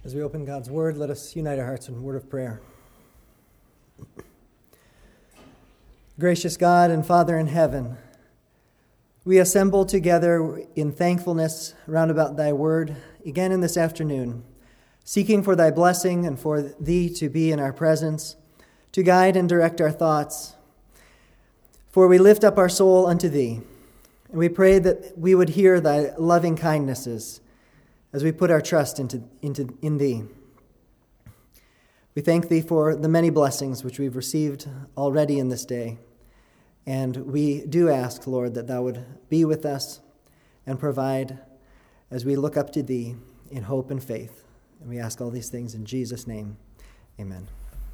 As we open God's Word, let us unite our hearts in a word of prayer. Gracious God and Father in heaven, we assemble together in thankfulness round about thy word again in this afternoon, seeking for thy blessing and for thee to be in our presence, to guide and direct our thoughts. For we lift up our soul unto thee, and we pray that we would hear thy loving kindnesses as we put our trust in thee. We thank thee for the many blessings which we've received already in this day. And we do ask, Lord, that thou would be with us and provide as we look up to thee in hope and faith. And we ask all these things in Jesus' name. Amen.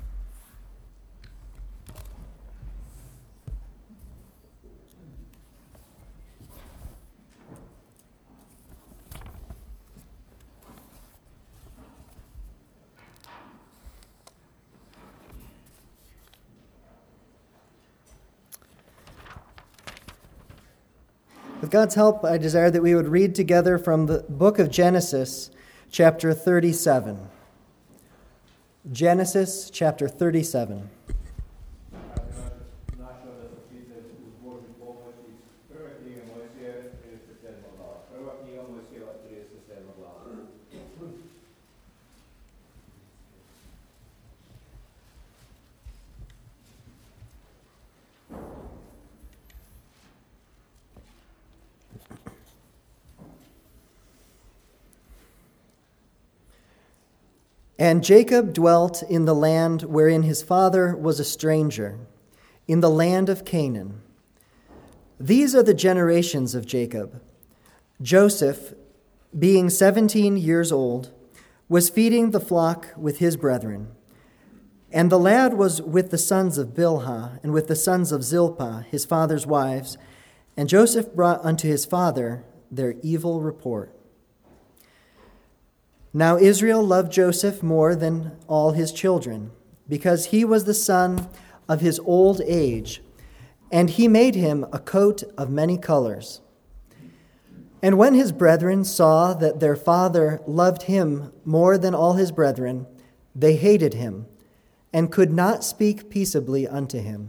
With God's help, I desire that we would read together from the book of Genesis, chapter 37. Genesis, chapter 37. And Jacob dwelt in the land wherein his father was a stranger, in the land of Canaan. These are the generations of Jacob. Joseph, being 17 years old, was feeding the flock with his brethren. And the lad was with the sons of Bilhah and with the sons of Zilpah, his father's wives. And Joseph brought unto his father their evil report. Now Israel loved Joseph more than all his children, because he was the son of his old age, and he made him a coat of many colors. And when his brethren saw that their father loved him more than all his brethren, they hated him, and could not speak peaceably unto him.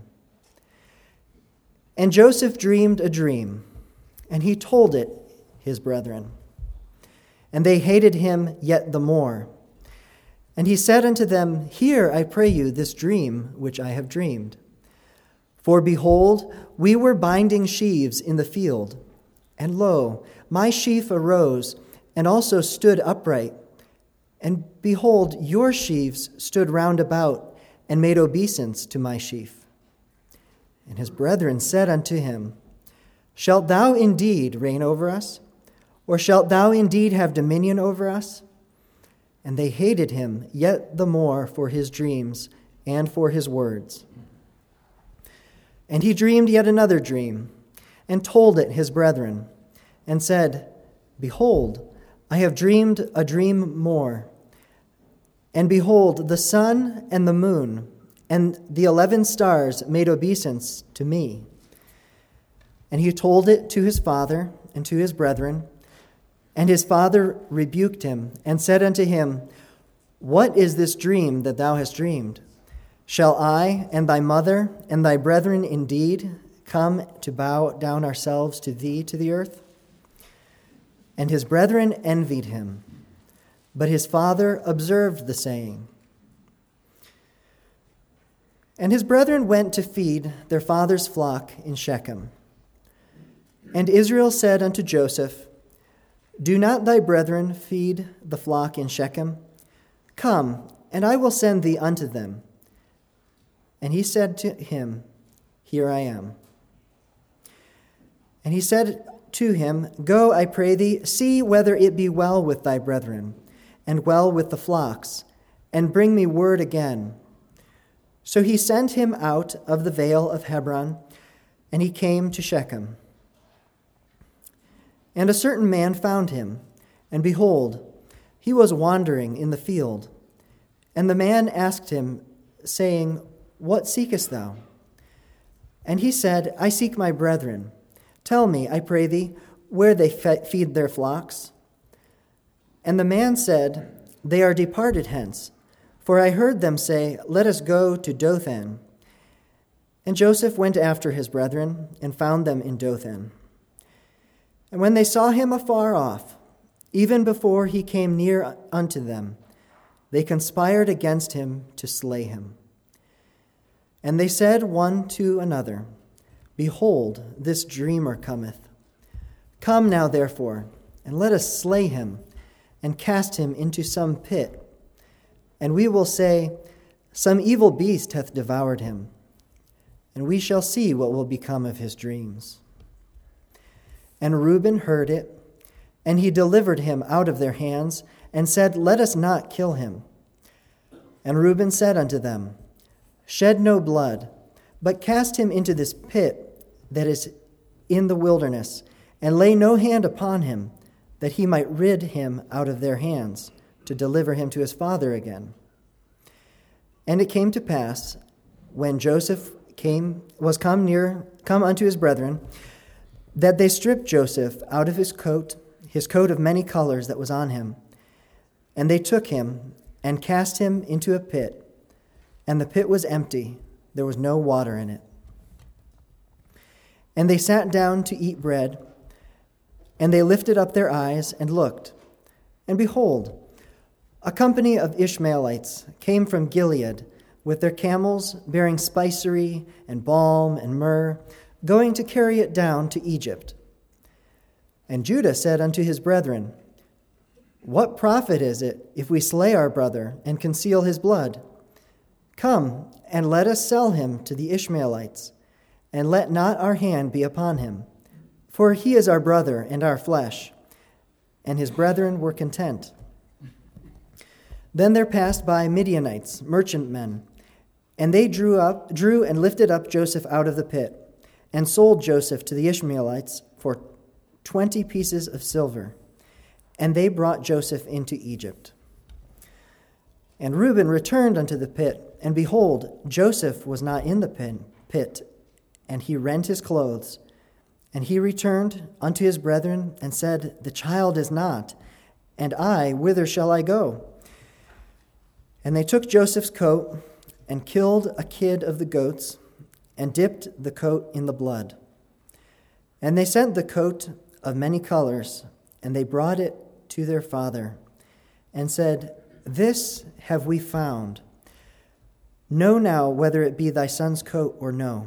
And Joseph dreamed a dream, and he told it his brethren. And they hated him yet the more. And he said unto them, Hear, I pray you, this dream which I have dreamed. For behold, we were binding sheaves in the field, and lo, my sheaf arose, and also stood upright. And behold, your sheaves stood round about, and made obeisance to my sheaf. And his brethren said unto him, Shalt thou indeed reign over us? Or shalt thou indeed have dominion over us? And they hated him yet the more for his dreams and for his words. And he dreamed yet another dream, and told it his brethren, and said, Behold, I have dreamed a dream more. And behold, the sun and the moon and the 11 stars made obeisance to me. And he told it to his father and to his brethren. And his father rebuked him, and said unto him, What is this dream that thou hast dreamed? Shall I and thy mother and thy brethren indeed come to bow down ourselves to thee to the earth? And his brethren envied him, but his father observed the saying. And his brethren went to feed their father's flock in Shechem. And Israel said unto Joseph, Do not thy brethren feed the flock in Shechem? Come, and I will send thee unto them. And he said to him, Here I am. And he said to him, Go, I pray thee, see whether it be well with thy brethren, and well with the flocks, and bring me word again. So he sent him out of the vale of Hebron, and he came to Shechem. And a certain man found him, and behold, he was wandering in the field. And the man asked him, saying, What seekest thou? And he said, I seek my brethren. Tell me, I pray thee, where they feed their flocks. And the man said, they are departed hence, for I heard them say, Let us go to Dothan. And Joseph went after his brethren, and found them in Dothan. And when they saw him afar off, even before he came near unto them, they conspired against him to slay him. And they said one to another, Behold, this dreamer cometh. Come now, therefore, and let us slay him, and cast him into some pit. And we will say, Some evil beast hath devoured him, and we shall see what will become of his dreams. And Reuben heard it, and he delivered him out of their hands, and said, Let us not kill him. And Reuben said unto them, Shed no blood, but cast him into this pit that is in the wilderness, and lay no hand upon him, that he might rid him out of their hands, to deliver him to his father again. And it came to pass, when Joseph was come unto his brethren, that they stripped Joseph out of his coat of many colors that was on him. And they took him, and cast him into a pit, and the pit was empty, there was no water in it. And they sat down to eat bread, and they lifted up their eyes and looked, and behold, a company of Ishmaelites came from Gilead with their camels bearing spicery and balm and myrrh, going to carry it down to Egypt. And Judah said unto his brethren, What profit is it if we slay our brother and conceal his blood? Come, and let us sell him to the Ishmaelites, and let not our hand be upon him. For he is our brother and our flesh. And his brethren were content. Then there passed by Midianites, merchantmen, and they drew and lifted up Joseph out of the pit, and sold Joseph to the Ishmaelites for 20 pieces of silver. And they brought Joseph into Egypt. And Reuben returned unto the pit, and behold, Joseph was not in the pit, and he rent his clothes. And he returned unto his brethren, and said, The child is not, and I, whither shall I go? And they took Joseph's coat, and killed a kid of the goats, and dipped the coat in the blood. And they sent the coat of many colors, and they brought it to their father, and said, This have we found. Know now whether it be thy son's coat or no.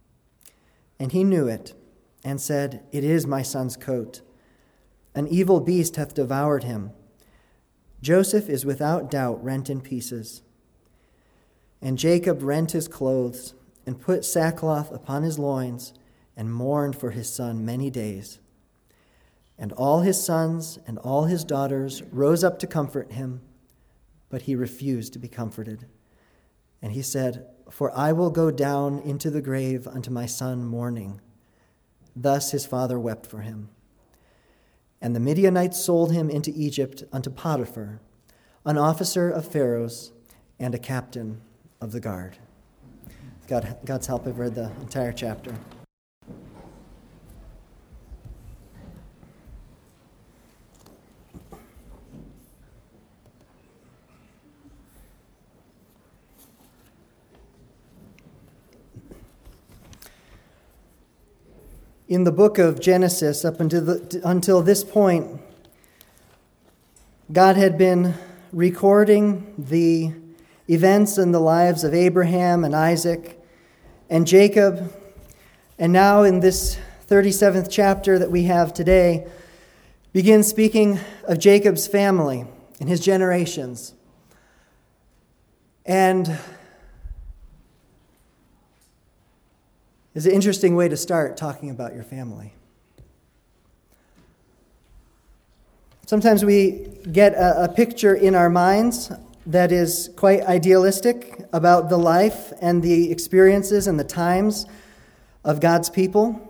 And he knew it, and said, It is my son's coat. An evil beast hath devoured him. Joseph is without doubt rent in pieces. And Jacob rent his clothes, and put sackcloth upon his loins, and mourned for his son many days. And all his sons and all his daughters rose up to comfort him, but he refused to be comforted. And he said, For I will go down into the grave unto my son mourning. Thus his father wept for him. And the Midianites sold him into Egypt unto Potiphar, an officer of Pharaoh's and a captain of the guard. God's help, I've read the entire chapter. In the book of Genesis, up until this point, God had been recording the events in the lives of Abraham and Isaac and Jacob. And now in this 37th chapter that we have today, begins speaking of Jacob's family and his generations. And it's an interesting way to start talking about your family. Sometimes we get a picture in our minds that is quite idealistic about the life and the experiences and the times of God's people.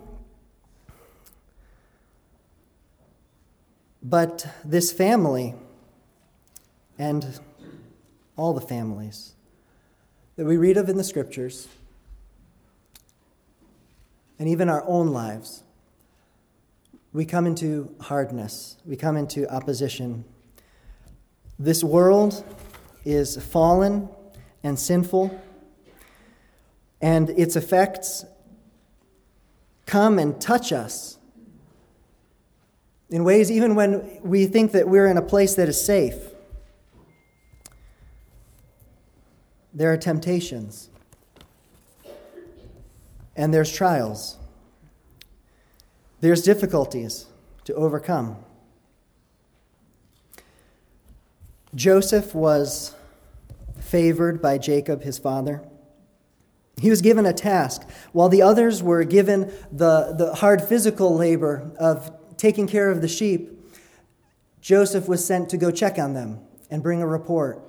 But this family and all the families that we read of in the Scriptures, and even our own lives, we come into hardness, we come into opposition. This world is fallen and sinful, and its effects come and touch us in ways even when we think that we're in a place that is safe. There are temptations, and there's trials. There's difficulties to overcome. Joseph was favored by Jacob, his father. He was given a task, while the others were given the hard physical labor of taking care of the sheep. Joseph was sent to go check on them and bring a report.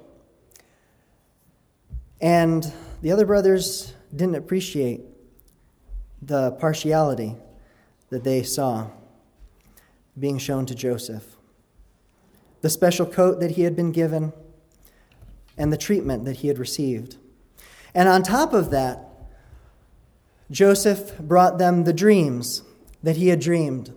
And the other brothers didn't appreciate the partiality that they saw being shown to Joseph. The special coat that he had been given, and the treatment that he had received. And on top of that, Joseph brought them the dreams that he had dreamed.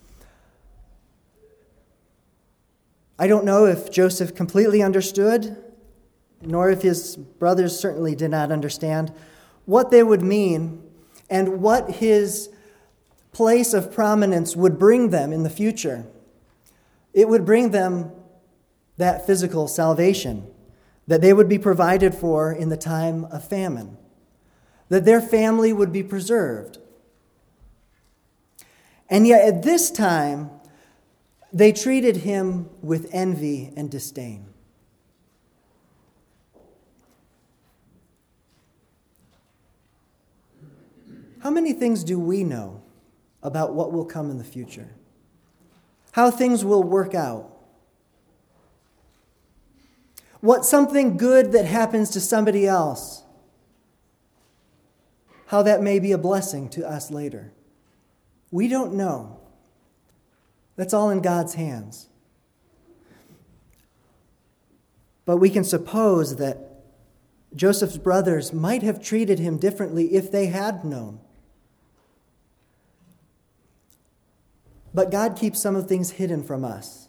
I don't know if Joseph completely understood, nor if his brothers certainly did not understand what they would mean and what his place of prominence would bring them in the future. It would bring them that physical salvation, that they would be provided for in the time of famine, that their family would be preserved. And yet at this time, they treated him with envy and disdain. How many things do we know about what will come in the future? How things will work out? What something good that happens to somebody else, how that may be a blessing to us later. We don't know. That's all in God's hands. But we can suppose that Joseph's brothers might have treated him differently if they had known. But God keeps some of things hidden from us.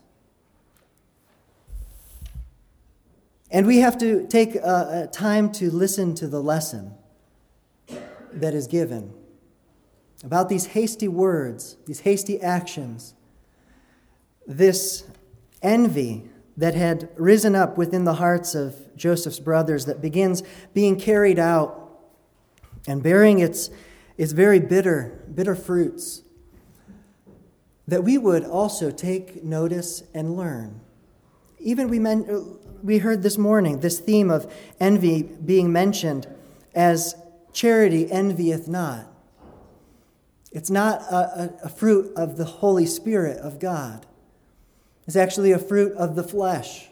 And we have to take time to listen to the lesson that is given about these hasty words, these hasty actions, this envy that had risen up within the hearts of Joseph's brothers that begins being carried out and bearing its very bitter fruits, that we would also take notice and learn. Even we heard this morning this theme of envy being mentioned as charity envieth not. It's not a fruit of the Holy Spirit of God. It's actually a fruit of the flesh.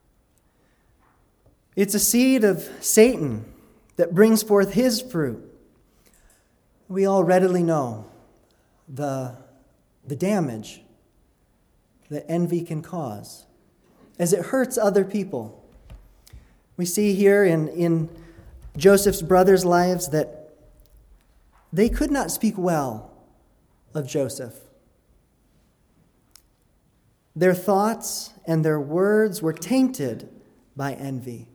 It's a seed of Satan that brings forth his fruit. We all readily know the damage that envy can cause as it hurts other people. We see here in Joseph's brothers' lives that they could not speak well of Joseph. Their thoughts and their words were tainted by envy.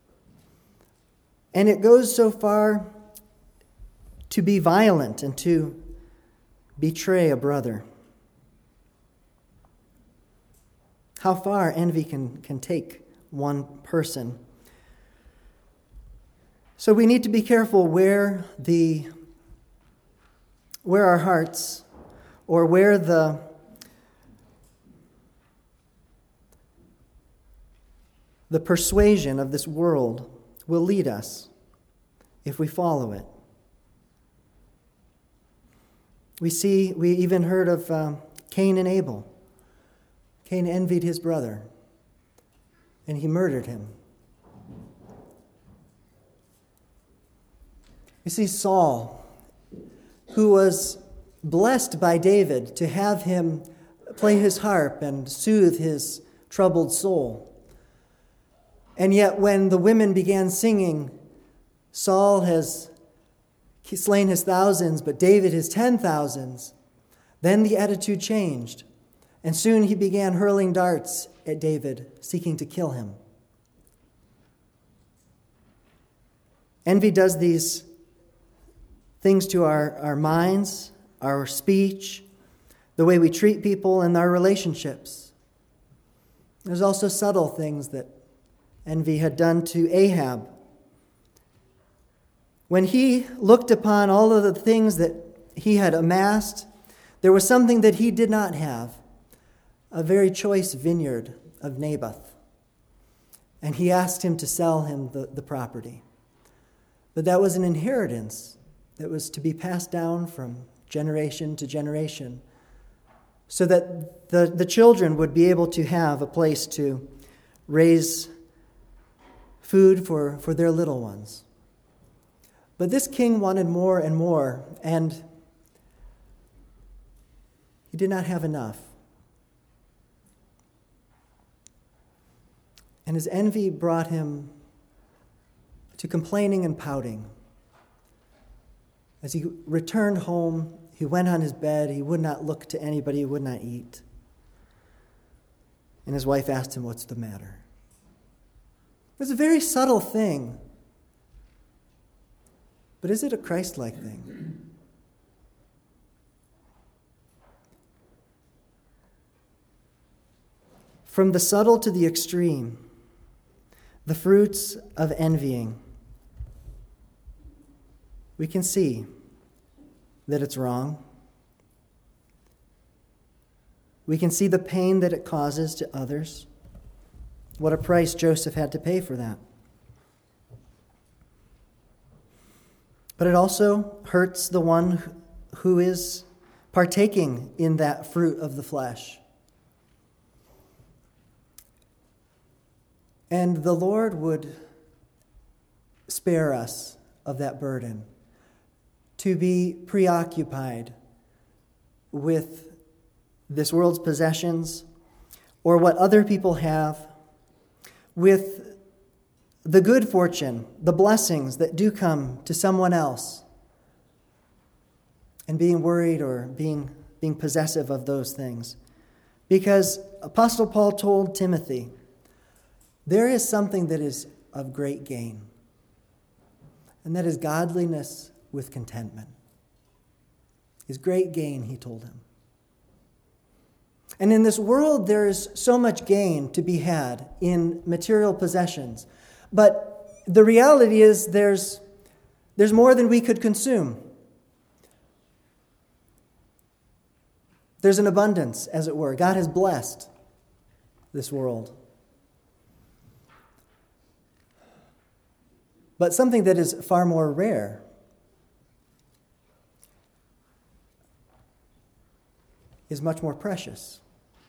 And it goes so far to be violent and to betray a brother. How far envy can take one person. So we need to be careful where our hearts, or where the persuasion of this world will lead us if we follow it. We even heard of Cain and Abel. Cain envied his brother, and he murdered him. You see, Saul, who was blessed by David to have him play his harp and soothe his troubled soul. And yet when the women began singing, Saul has slain his thousands, but David his 10,000s, then the attitude changed. And soon he began hurling darts at David, seeking to kill him. Envy does these things to our minds, our speech, the way we treat people, and our relationships. There's also subtle things that envy had done to Ahab. When he looked upon all of the things that he had amassed, there was something that he did not have, a very choice vineyard of Naboth. And he asked him to sell him the property. But that was an inheritance that was to be passed down from generation to generation, so that the children would be able to have a place to raise food for their little ones. But this king wanted more and more, and he did not have enough. And his envy brought him to complaining and pouting. As he returned home, he went on his bed. He would not look to anybody. He would not eat. And his wife asked him, "What's the matter?" It was a very subtle thing. But is it a Christ-like thing? From the subtle to the extreme, the fruits of envying, we can see that it's wrong. We can see the pain that it causes to others. What a price Joseph had to pay for that. But it also hurts the one who is partaking in that fruit of the flesh. And the Lord would spare us of that burden, to be preoccupied with this world's possessions or what other people have, with the good fortune, the blessings that do come to someone else, and being worried or being possessive of those things. Because Apostle Paul told Timothy, there is something that is of great gain, and that is godliness with contentment. Is great gain, he told him. And in this world, there is so much gain to be had in material possessions. But the reality is there's more than we could consume. There's an abundance, as it were. God has blessed this world. But something that is far more rare is much more precious.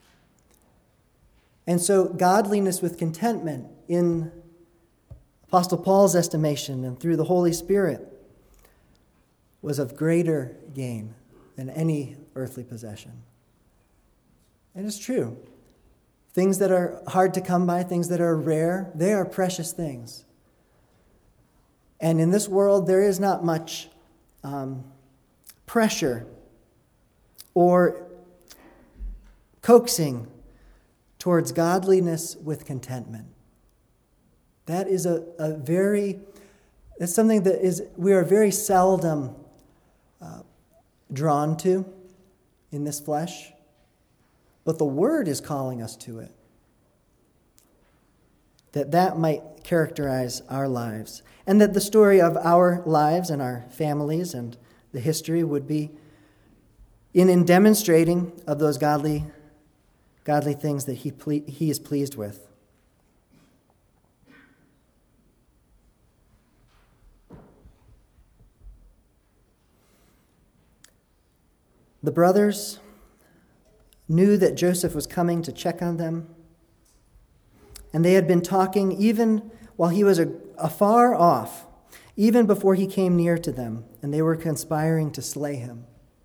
And so godliness with contentment, in Apostle Paul's estimation and through the Holy Spirit, was of greater gain than any earthly possession. And it's true. Things that are hard to come by, things that are rare, they are precious things. And in this world, there is not much pressure or coaxing towards godliness with contentment. That is it's something that we are very seldom drawn to in this flesh, but the Word is calling us to it. That might characterize our lives, and that the story of our lives and our families and the history would be in demonstrating of those godly things that he is pleased with. The brothers knew that Joseph was coming to check on them, and they had been talking even while he was afar off, even before he came near to them, and they were conspiring to slay him.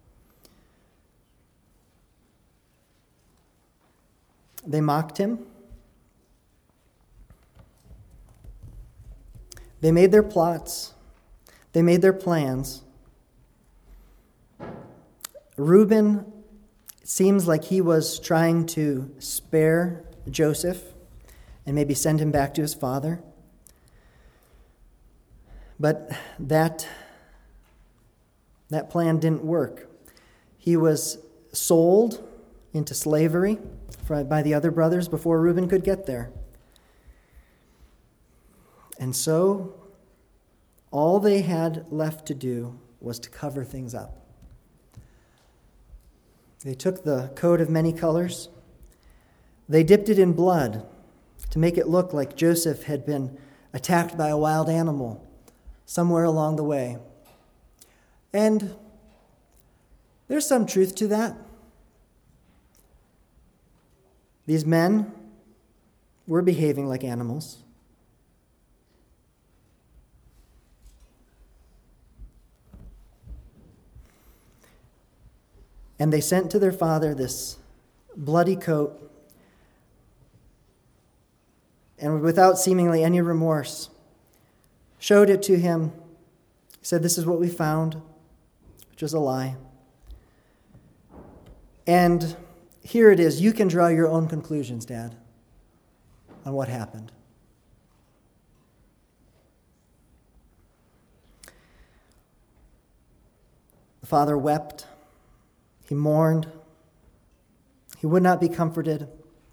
They mocked him. They made their plots. They made their plans. Reuben It seems like he was trying to spare Joseph and maybe send him back to his father. But that plan didn't work. He was sold into slavery by the other brothers before Reuben could get there. And so all they had left to do was to cover things up. They took the coat of many colors. They dipped it in blood to make it look like Joseph had been attacked by a wild animal somewhere along the way. And there's some truth to that. These men were behaving like animals. And they sent to their father this bloody coat, and without seemingly any remorse, showed it to him. He said, "This is what we found," which was a lie. And here it is. You can draw your own conclusions, Dad, on what happened. The father wept. He mourned. He would not be comforted.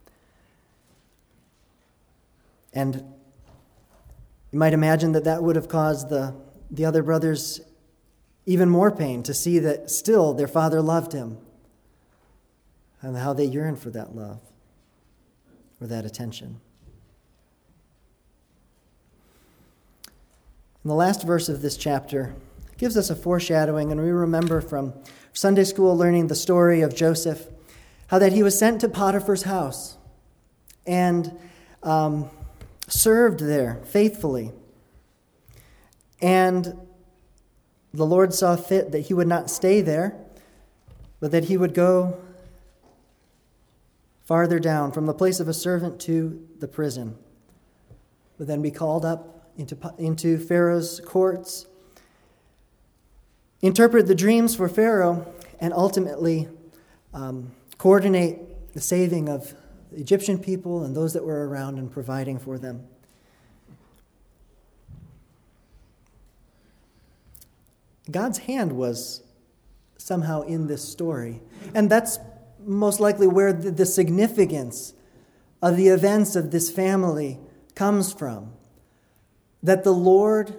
And you might imagine that would have caused the other brothers even more pain to see that still their father loved him and how they yearned for that love or that attention. And the last verse of this chapter gives us a foreshadowing, and we remember from Sunday school learning the story of Joseph, how that he was sent to Potiphar's house and served there faithfully. And the Lord saw fit that he would not stay there, but that he would go farther down from the place of a servant to the prison, would then be called up into Pharaoh's courts, interpret the dreams for Pharaoh, and ultimately coordinate the saving of the Egyptian people and those that were around and providing for them. God's hand was somehow in this story. And that's most likely where the significance of the events of this family comes from. That the Lord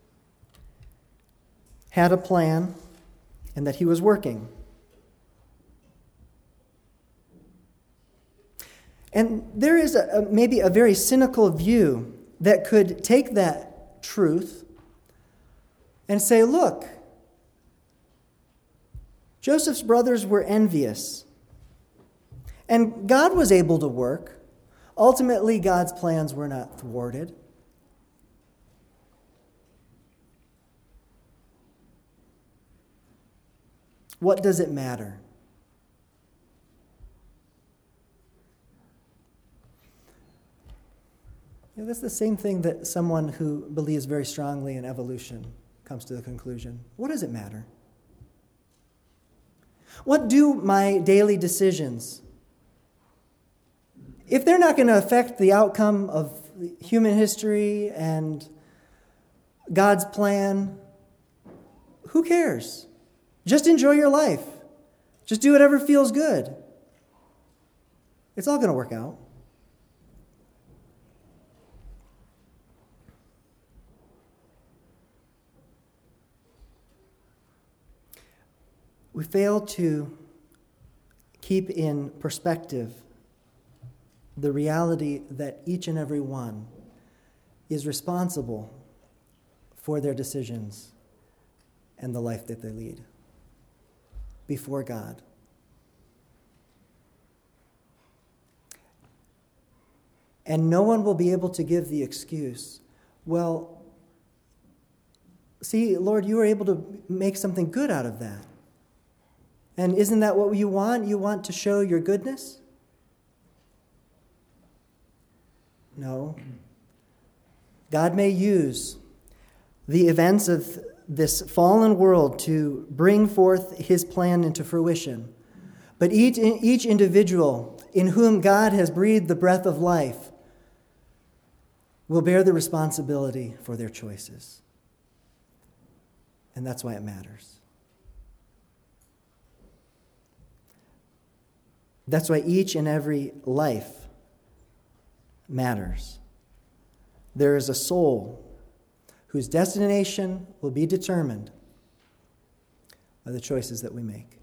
had a plan and that he was working. And there is maybe a very cynical view that could take that truth and say, look, Joseph's brothers were envious, and God was able to work. Ultimately, God's plans were not thwarted. What does it matter? That's the same thing that someone who believes very strongly in evolution comes to the conclusion. What does it matter? What do my daily decisions, if they're not going to affect the outcome of human history and God's plan, who cares? Just enjoy your life. Just do whatever feels good. It's all going to work out. We fail to keep in perspective the reality that each and every one is responsible for their decisions and the life that they lead before God. And no one will be able to give the excuse, well, see, Lord, you were able to make something good out of that. And isn't that what you want? You want to show your goodness? No. God may use the events of this fallen world to bring forth his plan into fruition. But each individual in whom God has breathed the breath of life will bear the responsibility for their choices. And that's why it matters. That's why each and every life matters. There is a soul whose destination will be determined by the choices that we make.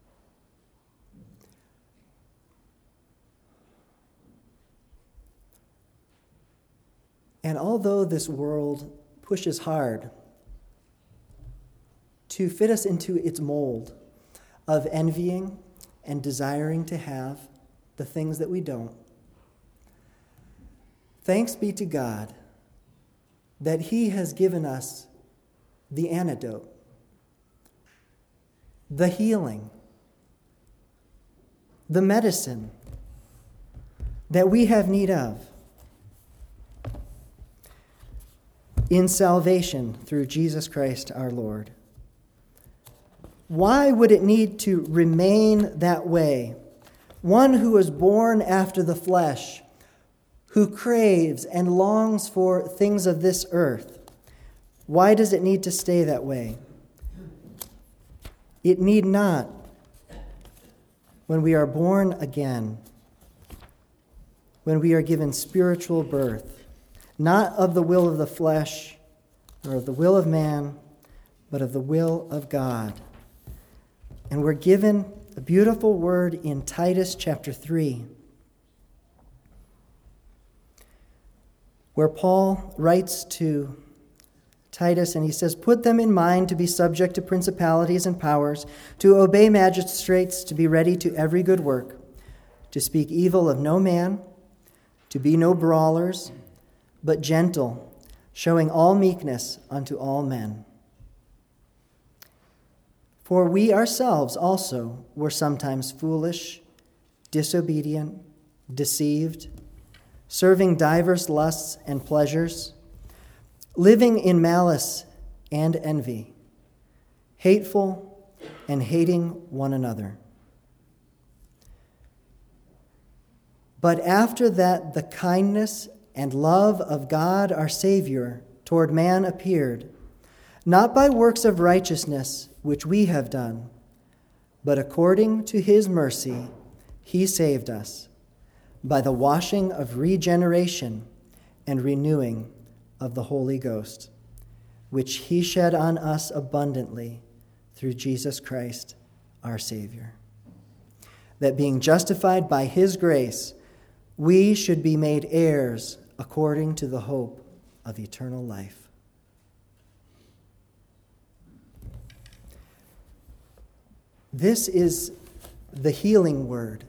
And although this world pushes hard to fit us into its mold of envying and desiring to have the things that we don't, thanks be to God that He has given us the antidote, the healing, the medicine that we have need of in salvation through Jesus Christ our Lord. Why would it need to remain that way? One who was born after the flesh, who craves and longs for things of this earth. Why does it need to stay that way? It need not when we are born again, when we are given spiritual birth, not of the will of the flesh or of the will of man, but of the will of God. And we're given a beautiful word in Titus chapter 3, where Paul writes to Titus, and he says, "Put them in mind to be subject to principalities and powers, to obey magistrates, to be ready to every good work, to speak evil of no man, to be no brawlers, but gentle, showing all meekness unto all men. For we ourselves also were sometimes foolish, disobedient, deceived, serving divers lusts and pleasures, living in malice and envy, hateful and hating one another. But after that the kindness and love of God our Savior toward man appeared, not by works of righteousness which we have done, but according to His mercy He saved us, by the washing of regeneration and renewing of the Holy Ghost, which He shed on us abundantly through Jesus Christ our Savior, that being justified by His grace, we should be made heirs according to the hope of eternal life." This is the healing word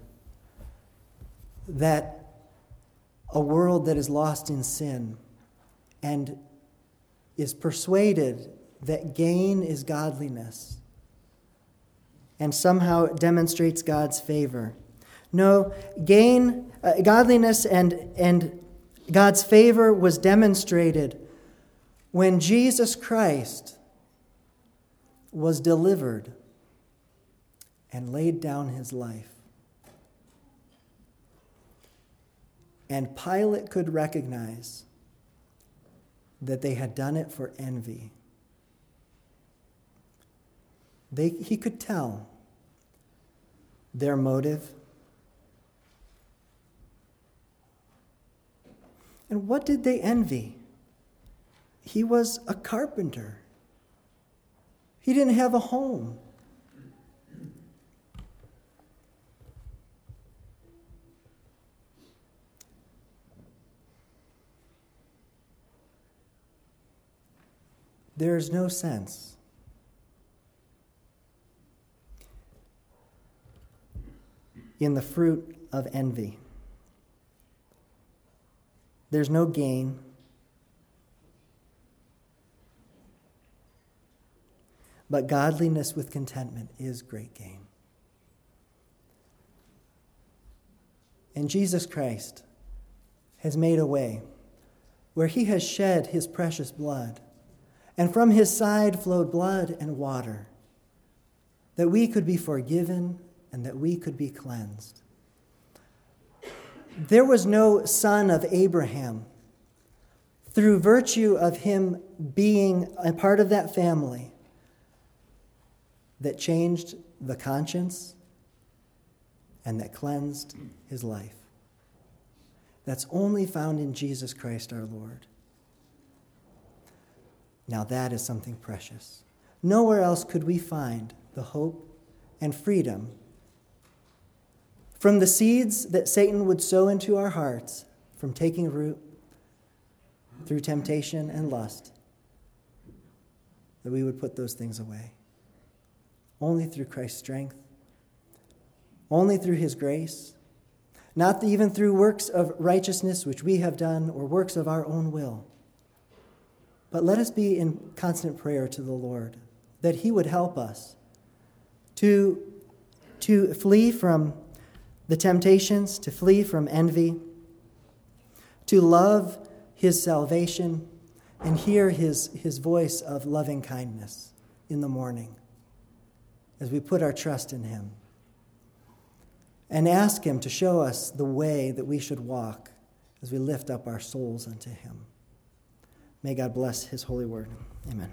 that a world that is lost in sin and is persuaded that gain is godliness and somehow it demonstrates God's favor. No, godliness and God's favor was demonstrated when Jesus Christ was delivered and laid down His life. And Pilate could recognize that they had done it for envy. He could tell their motive. And what did they envy? He was a carpenter. He didn't have a home. There is no sense in the fruit of envy. There's no gain. But godliness with contentment is great gain. And Jesus Christ has made a way where He has shed His precious blood, and from His side flowed blood and water, that we could be forgiven and that we could be cleansed. There was no son of Abraham, through virtue of him being a part of that family, that changed the conscience and that cleansed his life. That's only found in Jesus Christ our Lord. Now that is something precious. Nowhere else could we find the hope and freedom from the seeds that Satan would sow into our hearts, from taking root through temptation and lust, that we would put those things away. Only through Christ's strength, only through his grace, not even through works of righteousness which we have done or works of our own will. But let us be in constant prayer to the Lord that he would help us to flee from the temptations, to flee from envy, to love his salvation and hear his voice of loving kindness in the morning as we put our trust in him, and ask him to show us the way that we should walk as we lift up our souls unto him. May God bless his holy word. Amen.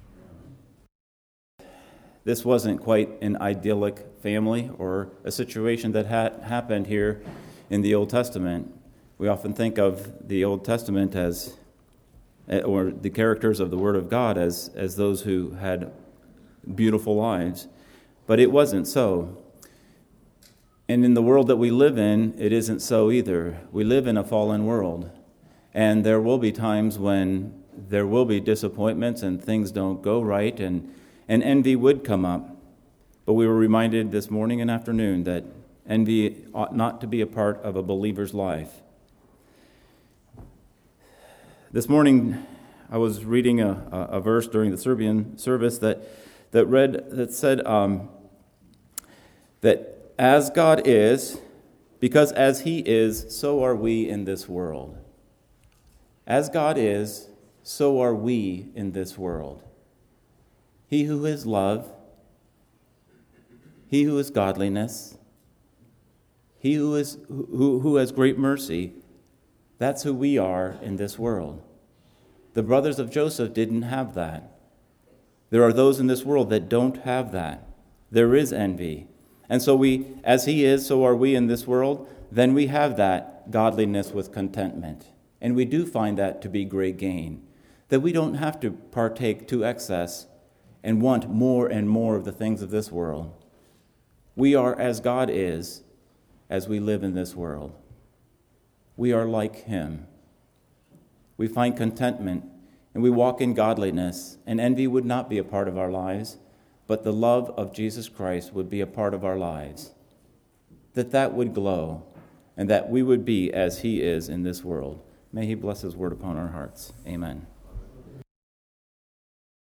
This wasn't quite an idyllic family or a situation that had happened here in the Old Testament. We often think of the Old Testament as, or the characters of the Word of God as those who had beautiful lives. But it wasn't so. And in the world that we live in, it isn't so either. We live in a fallen world. And there will be times when there will be disappointments and things don't go right, and envy would come up. But we were reminded this morning and afternoon that envy ought not to be a part of a believer's life. This morning, I was reading a verse during the Serbian service that said that as God is, because as he is, so are we in this world. As God is, so are we in this world. He who is love, he who is godliness, he who has great mercy, that's who we are in this world. The brothers of Joseph didn't have that. There are those in this world that don't have that. There is envy. And so as he is, so are we in this world. Then we have that godliness with contentment. And we do find that to be great gain. That we don't have to partake to excess and want more and more of the things of this world. We are as God is as we live in this world. We are like him. We find contentment and we walk in godliness, and envy would not be a part of our lives, but the love of Jesus Christ would be a part of our lives. That would glow, and that we would be as he is in this world. May he bless his word upon our hearts. Amen.